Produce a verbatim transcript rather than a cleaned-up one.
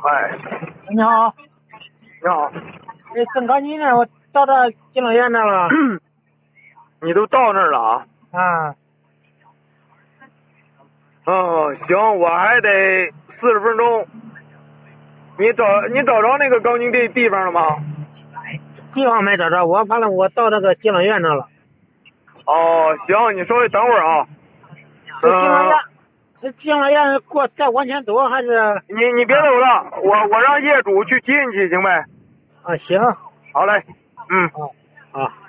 哎， 你好， 你好， 哎，正赶紧呢，我到这敬老院那了。 你都到那儿了啊？ 啊， 嗯，行，我还得四十分钟。你找你找着那个钢筋地地方了吗？ 地方没找着，我反正我到那个敬老院那了。 哦，行，你稍微等会儿啊。 这敬老院嗯，， 这敬老院过再往前走还是？ 你你别走了，我我让业主去接你去，行呗？ 啊，行。 好嘞，嗯。 啊啊。